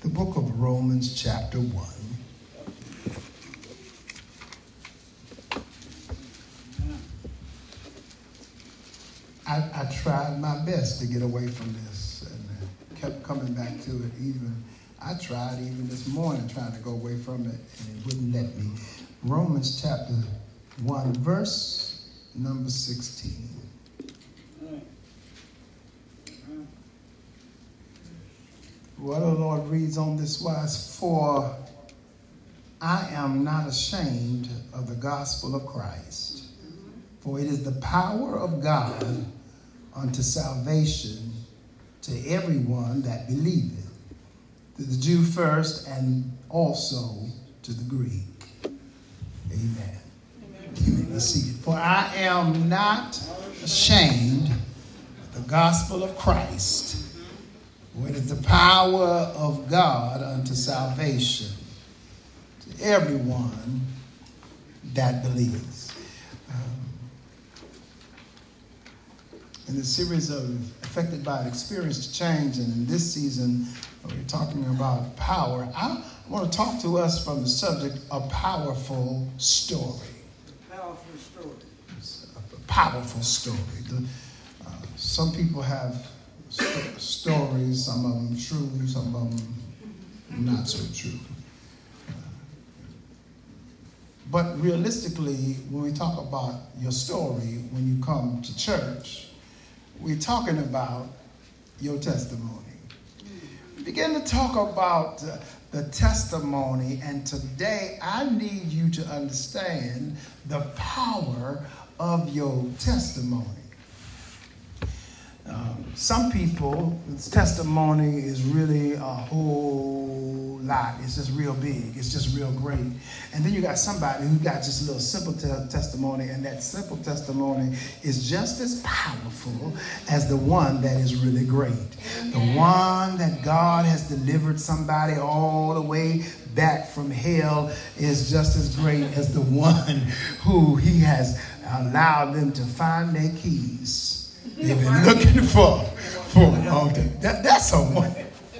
the book of Romans chapter 1. I tried my best to get away from this and kept coming back to it. I tried even this morning trying to go away from it, and it wouldn't let me. Romans chapter 1, verse number 16. What the Lord reads on this wise: for I am not ashamed of the gospel of Christ, for it is the power of God unto salvation to everyone that believeth, to the Jew first, and also to the Greek. Amen. Amen. You see it. For I am not ashamed of the gospel of Christ, for it is the power of God unto salvation to everyone that believes. In the series of Affected by Experience to Change, and in this season we're talking about power, I want to talk to us from the subject, a powerful story. Powerful story. A powerful story. Some people have stories, some of them true, some of them not so true. But realistically, when we talk about your story, when you come to church, we're talking about your testimony. We begin to talk about the testimony, and today I need you to understand the power of your testimony. Some people's testimony is really a whole lot. It's just real big. It's just real great. And then you got somebody who got just a little simple testimony, and that simple testimony is just as powerful as the one that is really great. The one that God has delivered somebody all the way back from hell is just as great as the one who he has allowed them to find their keys. They've been looking for a long time. That's someone.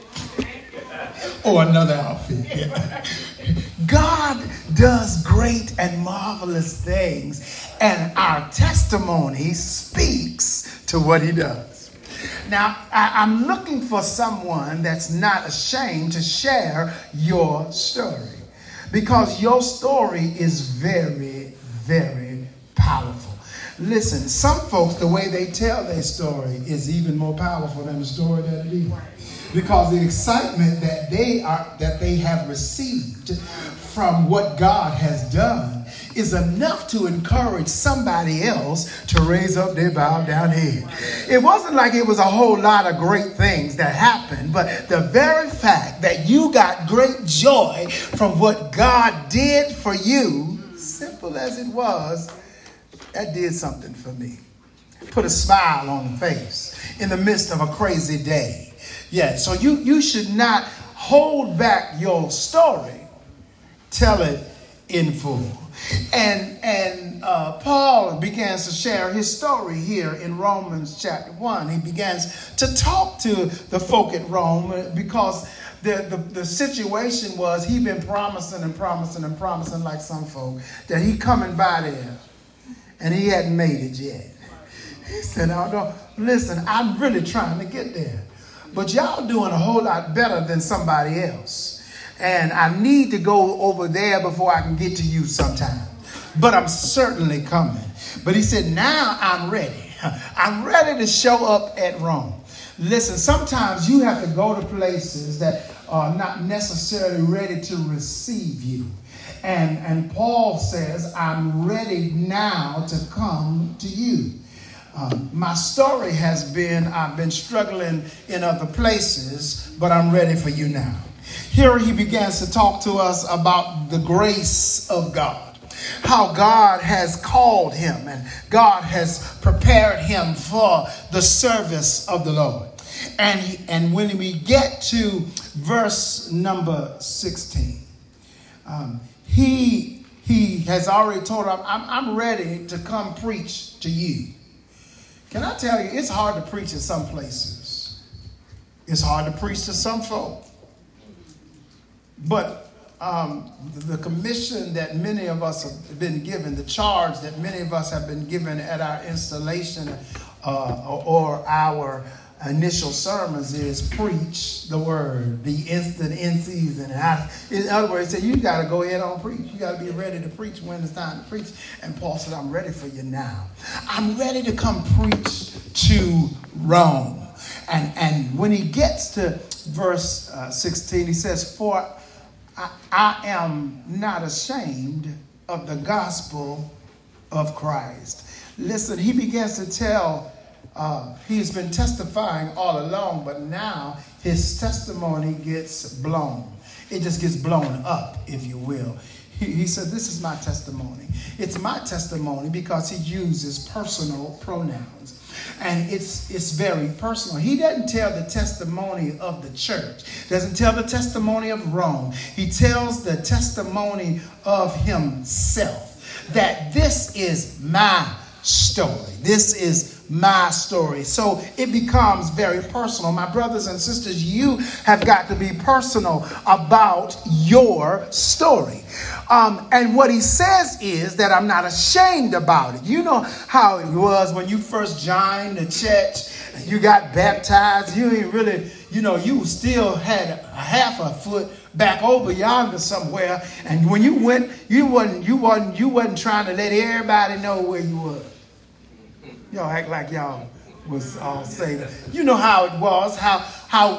Or another outfit. Yeah. God does great and marvelous things, and our testimony speaks to what he does. Now, I'm looking for someone that's not ashamed to share your story, because your story is very, very powerful. Listen, some folks, the way they tell their story is even more powerful than the story that it is. Because the excitement that they have received from what God has done is enough to encourage somebody else to raise up their bowed down head. It wasn't like it was a whole lot of great things that happened, but the very fact that you got great joy from what God did for you, simple as it was, that did something for me. Put a smile on the face in the midst of a crazy day. Yeah, so you should not hold back your story. Tell it in full. And Paul begins to share his story here in Romans chapter 1. He begins to talk to the folk at Rome because the situation was he'd been promising like some folk that he coming by there. And he hadn't made it yet. He said, oh, no, listen, I'm really trying to get there. But y'all doing a whole lot better than somebody else. And I need to go over there before I can get to you sometime. But I'm certainly coming. But he said, now I'm ready. I'm ready to show up at Rome. Listen, sometimes you have to go to places that are not necessarily ready to receive you. And Paul says, I'm ready now to come to you. My story has been, I've been struggling in other places, but I'm ready for you now. Here he begins to talk to us about the grace of God. How God has called him and God has prepared him for the service of the Lord. And when we get to verse number 16, he has already told him, I'm ready to come preach to you. Can I tell you, it's hard to preach in some places. It's hard to preach to some folk. But the commission that many of us have been given, the charge that many of us have been given at our installation or our initial sermons is preach the word, be instant in season. In other words, say you got to go ahead on preach. You got to be ready to preach when it's time to preach. And Paul said, I'm ready for you now. I'm ready to come preach to Rome. And when he gets to verse 16, he says, for I am not ashamed of the gospel of Christ. Listen, he begins to tell, he's been testifying all along, but now his testimony gets blown. It just gets blown up, if you will. He said, this is my testimony. It's my testimony because he uses personal pronouns. And it's very personal. He doesn't tell the testimony of the church. Doesn't tell the testimony of Rome. He tells the testimony of himself. That this is my story. This is my story. So it becomes very personal. My brothers and sisters, you have got to be personal about your story. And what he says is that I'm not ashamed about it. You know how it was when you first joined the church, you got baptized. You ain't really, you still had a half a foot back over yonder somewhere. And when you went, you wasn't trying to let everybody know where you were. Y'all act like y'all was all saved. You know how it was, how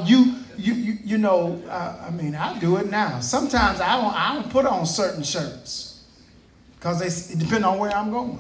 I do it now. Sometimes I don't put on certain shirts because it depends on where I'm going.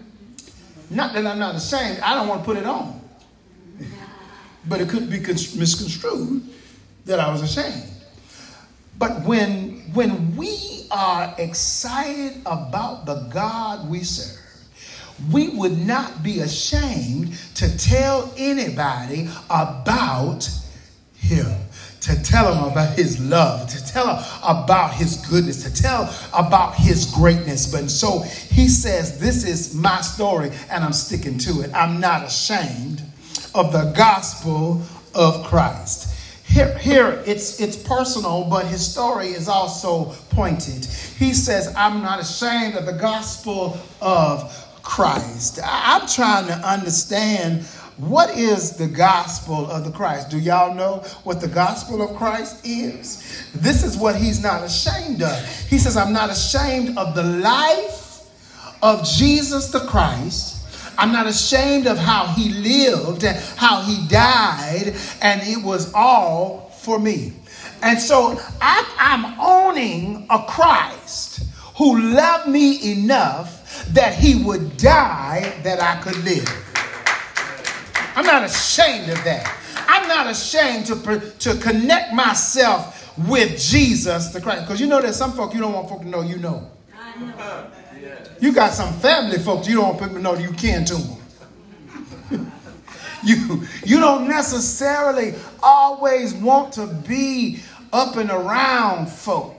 Not that I'm not ashamed. I don't want to put it on. But it could be misconstrued that I was ashamed. But when we are excited about the God we serve, we would not be ashamed to tell anybody about him, to tell them about his love, to tell them about his goodness, to tell about his greatness. But so he says, this is my story and I'm sticking to it. I'm not ashamed of the gospel of Christ. Here it's personal, but his story is also pointed. He says, I'm not ashamed of the gospel of Christ. I'm trying to understand what is the gospel of the Christ. Do y'all know what the gospel of Christ is? This is what he's not ashamed of. He says, I'm not ashamed of the life of Jesus the Christ. I'm not ashamed of how he lived and how he died, and it was all for me. And so I'm owning a Christ who loved me enough that he would die that I could live. I'm not ashamed of that. I'm not ashamed to connect myself with Jesus the Christ. Because you know there's some folk you don't want folk to know you know. I know. You got some family folks you don't want people to know you kin to them. You don't necessarily always want to be up and around folk.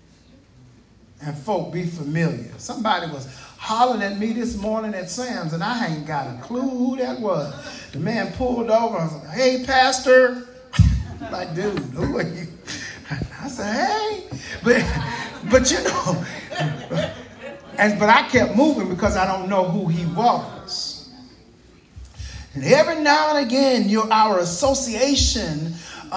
And folk be familiar. Somebody was hollering at me this morning at Sam's, and I ain't got a clue who that was. The man pulled over and said, hey, pastor. Like, dude, who are you? I said, hey. But you know, but I kept moving because I don't know who he was. And every now and again, our association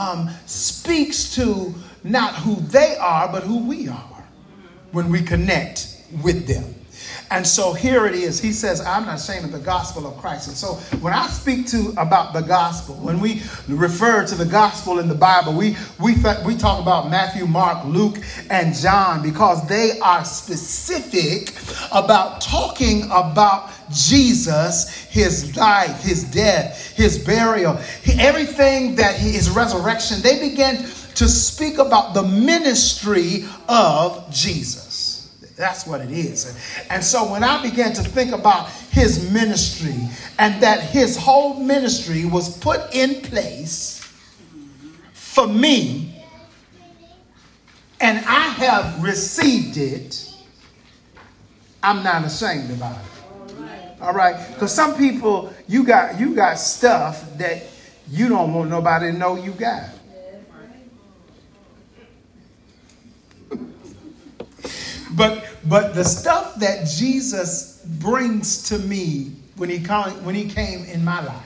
speaks to not who they are, but who we are when we connect with them. And so here it is. He says, I'm not ashamed of the gospel of Christ. And so when I speak about the gospel, when we refer to the gospel in the Bible, we talk about Matthew, Mark, Luke, and John because they are specific about talking about Jesus, his life, his death, his burial, everything that his resurrection. They began to speak about the ministry of Jesus. That's what it is. And so when I began to think about his ministry and that his whole ministry was put in place for me and I have received it, I'm not ashamed about it. All right? Because some people, you got stuff that you don't want nobody to know you got. But the stuff that Jesus brings to me when he came in my life,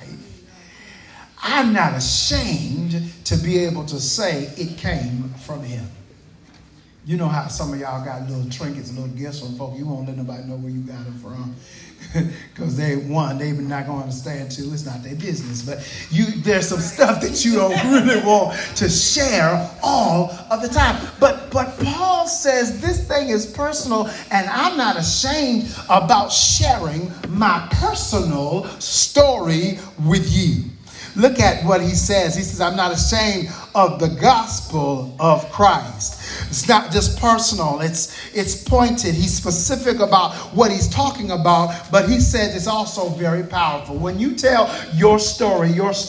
I'm not ashamed to be able to say it came from him. You know how some of y'all got little trinkets, little gifts from folk. You won't let nobody know where you got them from. Because they're not going to understand. Two, it's not their business. But there's some stuff that you don't really want to share all of the time. But Paul says this thing is personal, and I'm not ashamed about sharing my personal story with you. Look at what he says. He says, I'm not ashamed of the gospel of Christ. It's not just personal. It's pointed. He's specific about what he's talking about, but he says it's also very powerful. When you tell your story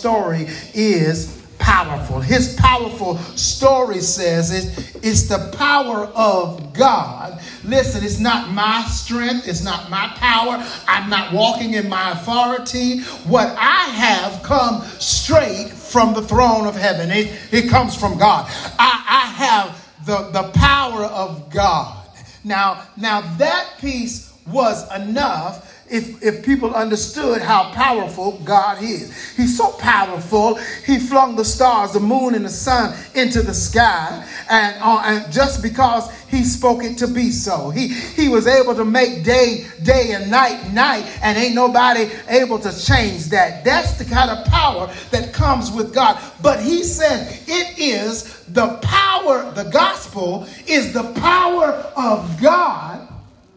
is powerful. His powerful story says it's the power of God. Listen, it's not my strength. It's not my power. I'm not walking in my authority. What I have come straight from the throne of heaven. It comes from God. I have the power of God. Now that piece was enough if people understood how powerful God is. He's so powerful, he flung the stars, the moon, and the sun into the sky, and just because he spoke it to be so. He was able to make day and night, and ain't nobody able to change that. That's the kind of power that comes with God. But he said it is the power, the gospel is the power of God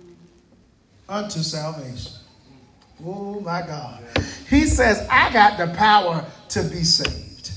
unto salvation. Oh my God. He says, I got the power to be saved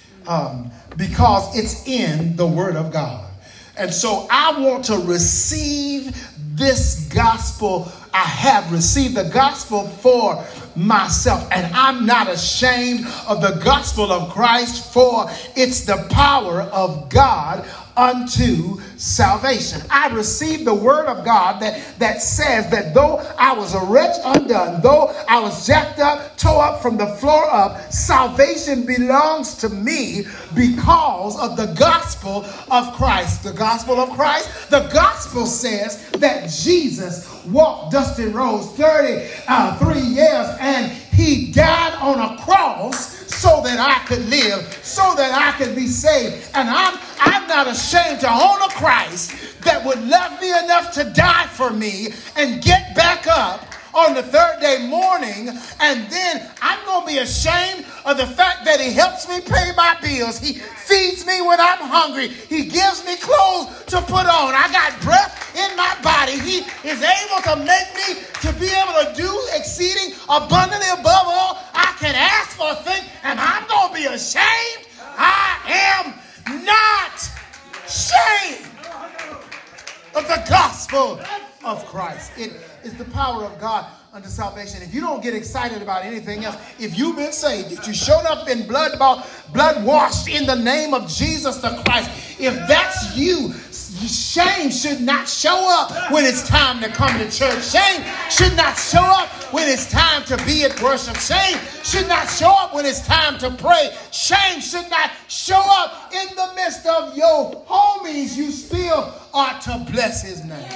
because it's in the word of God. And so I want to receive this gospel. I have received the gospel for myself, and I'm not ashamed of the gospel of Christ, for it's the power of God unto salvation. I received the word of God that says that though I was a wretch undone, though I was jacked up, tore up from the floor up, salvation belongs to me because of the gospel of Christ. The gospel of Christ, the gospel says that Jesus walked dusty roads 33 years, and he died on a cross so that I could live, so that I could be saved. And I'm not ashamed to own a Christ that would love me enough to die for me and get back up on the third day morning, and then I'm going to be ashamed of the fact that he helps me pay my bills. He feeds me when I'm hungry. He gives me clothes to put on. I got breath in my body. He is able to make me to be able to do exceeding abundantly above all I can ask or think, and I'm going to be ashamed? I am not ashamed of the gospel of Christ. It is the power of God unto salvation. If you don't get excited about anything else, if you've been saved, if you showed up in blood washed in the name of Jesus the Christ, if that's you, shame should not show up when it's time to come to church. Shame should not show up when it's time to be at worship. Shame should not show up when it's time to pray. Shame should not show up in the midst of your homies. You still ought to bless his name.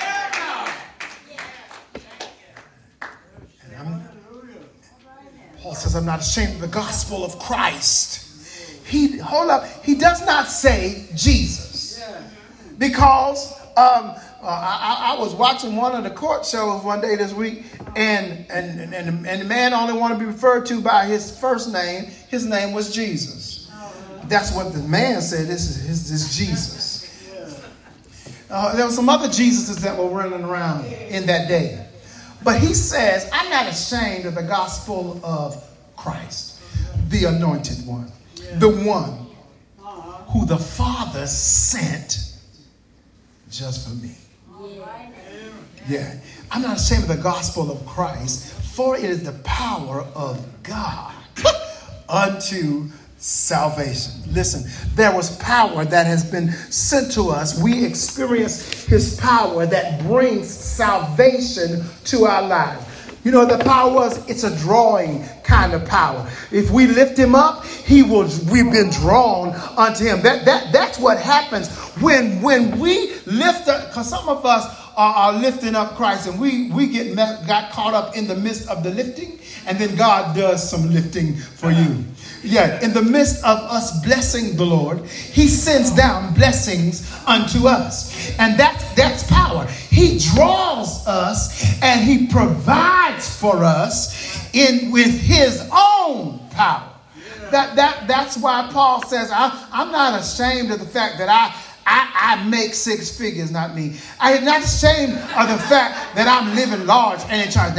Paul says, I'm not ashamed of the gospel of Christ. He does not say Jesus. Because I was watching one of the court shows one day this week, and the man only wanted to be referred to by his first name. His name was Jesus. That's what the man said. This is Jesus. There were some other Jesuses that were running around in that day. But he says, I'm not ashamed of the gospel of Christ, the anointed one, the one who the Father sent just for me. Yeah. I'm not ashamed of the gospel of Christ, for it is the power of God unto salvation. Listen, there was power that has been sent to us. We experience his power that brings salvation to our lives. You know what the power was? It's a drawing kind of power. If we lift him up, we've been drawn unto him. That's what happens when we lift up, because some of us are lifting up Christ, and we got caught up in the midst of the lifting, and then God does some lifting for you. Yeah, in the midst of us blessing the Lord, he sends down blessings unto us. And that's power. He draws us and he provides for us with his own power. That's why Paul says, I'm not ashamed of the fact that I make six figures, not me. I am not ashamed of the fact that I'm living large and in charge.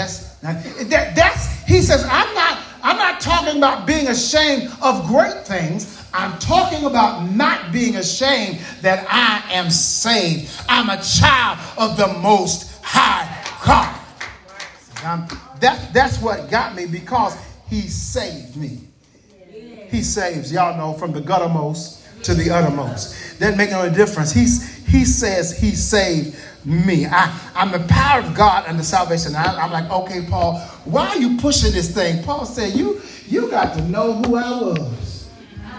He says, I'm not talking about being ashamed of great things. I'm talking about not being ashamed that I am saved. I'm a child of the Most High God. That's what got me, because he saved me. He saves, y'all know, from the guttermost to the uttermost. Doesn't make no difference. He says he saved me. I'm the power of God unto salvation. I'm like, okay, Paul, why are you pushing this thing? Paul said, you got to know who I was.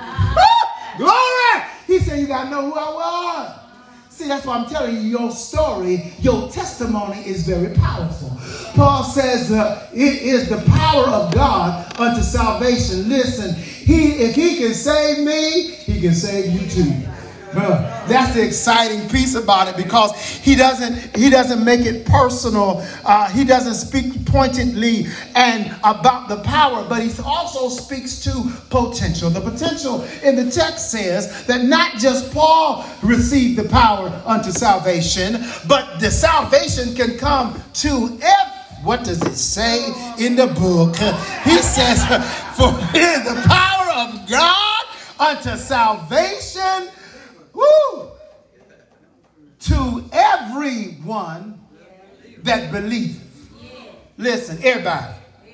Glory! He said, you got to know who I was. See, that's why I'm telling you, your story, your testimony is very powerful. Paul says it is the power of God unto salvation. Listen, if he can save me, he can save you too. That's the exciting piece about it, because he doesn't make it personal. He doesn't speak pointedly and about the power, but he also speaks to potential. The potential in the text says that not just Paul received the power unto salvation, but the salvation can come to every. What does it say in the book? He says, for it is the power of God unto salvation. Woo! To everyone that believeth. Listen, everybody.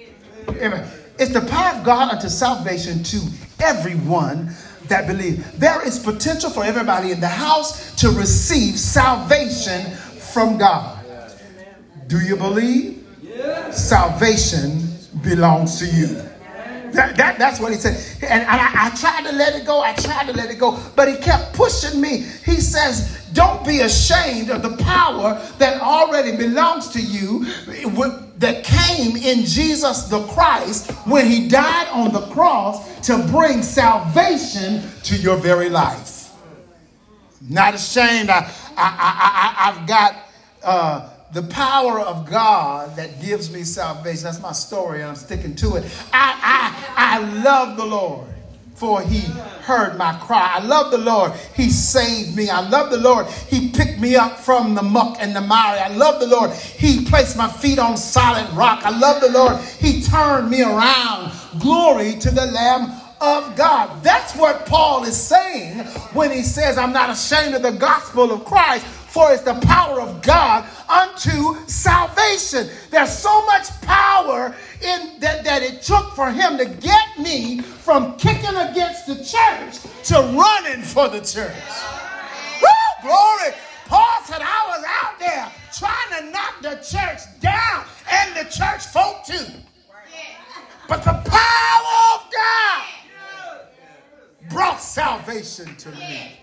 It's the power of God unto salvation to everyone that believes. There is potential for everybody in the house to receive salvation from God. Do you believe? Salvation belongs to you. That's what he said. And I tried to let it go. But he kept pushing me. He says, don't be ashamed of the power that already belongs to you, that came in Jesus the Christ when he died on the cross to bring salvation to your very life. Not ashamed. I've got the power of God that gives me salvation. That's my story, and I'm sticking to it. I love the Lord, for he heard my cry. I love the Lord. He saved me. I love the Lord. He picked me up from the muck and the mire. I love the Lord. He placed my feet on solid rock. I love the Lord. He turned me around. Glory to the Lamb of God. That's what Paul is saying when he says, I'm not ashamed of the gospel of Christ, for it's the power of God unto salvation. There's so much power in that it took for him to get me from kicking against the church to running for the church. Woo, glory. Paul said, I was out there trying to knock the church down, and the church folk too. But the power of God brought salvation to me.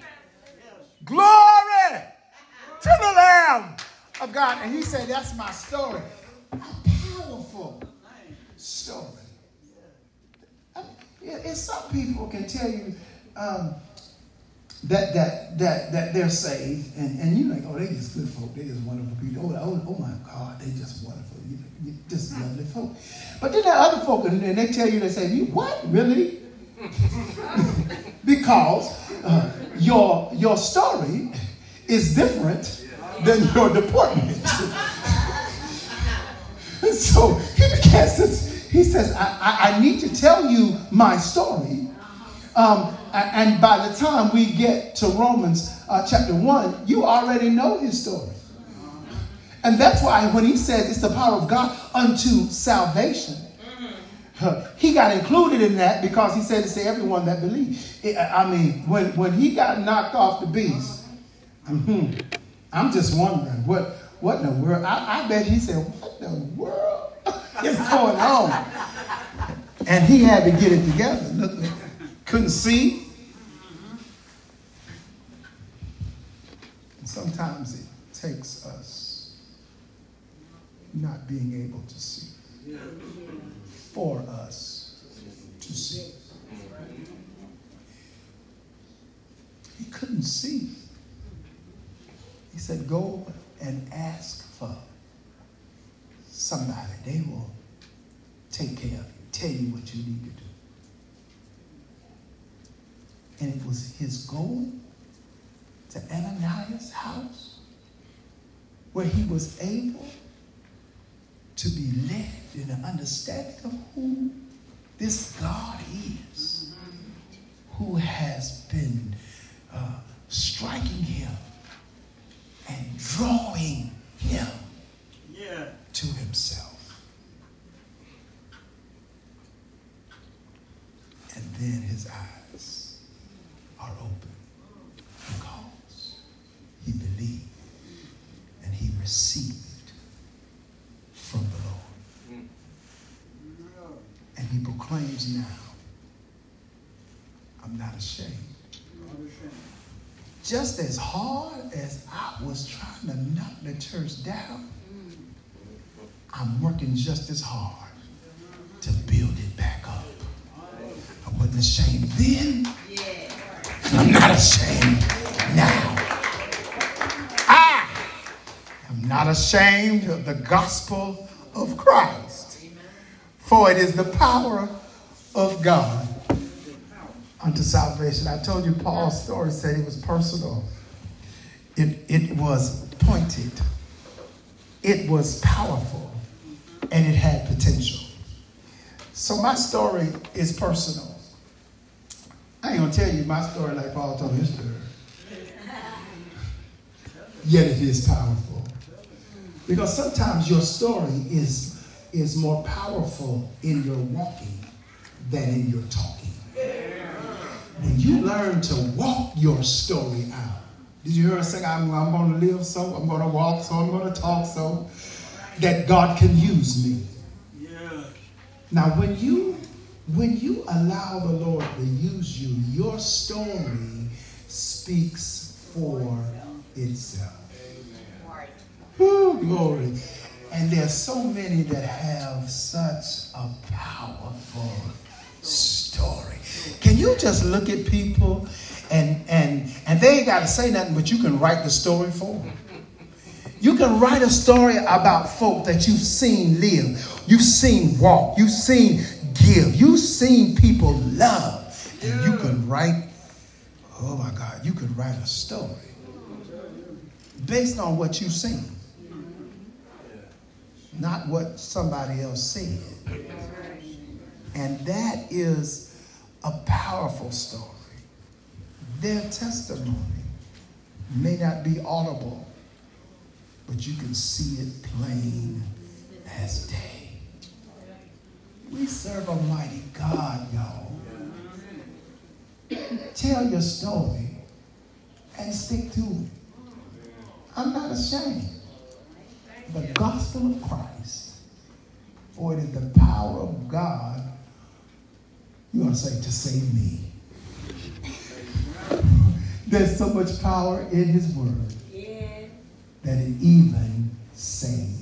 Glory to the Lamb of God. And he said, that's my story. A powerful story. Some people can tell you that they're saved, and you're like, oh, they're just good folk. They're just wonderful people. Oh my God, they just wonderful. You're just lovely folk. But then there are other folk, and they tell you, they say, you what? Really? Because your story is different than your deportment. So he says, I need to tell you my story. And by the time we get to Romans chapter 1, you already know his story. And that's why when he says it's the power of God unto salvation, he got included in that because he said it's to everyone that believes. I mean, when he got knocked off the beast, I'm just wondering what in the world. I bet he said, what in the world is going on? And he had to get it together. Look, couldn't see. And sometimes it takes us not being able to see. For us to see. He couldn't see. He said, go and ask for somebody. They will take care of you, tell you what you need to do. And it was his goal to Ananias' house where he was able to be led in an understanding of who this God is, who has been striking him and drawing him to himself. And then his eyes are open because he believed and he received from the Lord. And he proclaims now, I'm not ashamed. Just as hard as I was trying to knock the church down, I'm working just as hard to build it back up. I wasn't ashamed then, and I'm not ashamed now. I am not ashamed of the gospel of Christ, for it is the power of God unto salvation. I told you Paul's story said it was personal. It was pointed. It was powerful. And it had potential. So my story is personal. I ain't going to tell you my story like Paul told his story. Yet it is powerful. Because sometimes your story is more powerful in your walking than in your talking. When you learn to walk your story out. Did you hear us sing, I'm going to live so, I'm going to walk so, I'm going to talk so, that God can use me. Yeah. Now, when you allow the Lord to use you, your story speaks for itself. Woo, glory. And there's so many that have such a powerful story. Can you just look at people and they ain't got to say nothing, but you can write the story for them. You can write a story about folk that you've seen live. You've seen walk. You've seen give. You've seen people love. And you can write, oh my God, you could write a story based on what you've seen. Not what somebody else said. And that is a powerful story. Their testimony may not be audible, but you can see it plain as day. We serve a mighty God, y'all. Tell your story and stick to it. I'm not ashamed. The gospel of Christ, for it is the power of God, you want to say, to save me. There's so much power in his word that it even saves.